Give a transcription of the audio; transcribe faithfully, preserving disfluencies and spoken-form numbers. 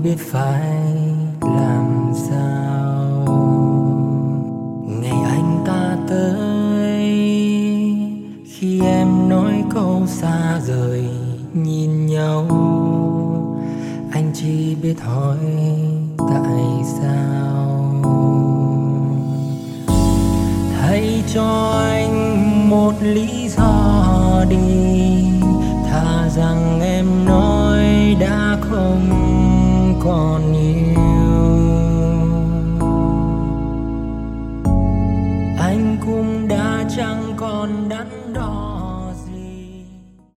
biết phải làm sao. Ngày anh ta tới, khi em nói câu xa rời nhìn nhau, anh chỉ biết hỏi tại sao. Hãy cho anh một lý do đi, thà rằng em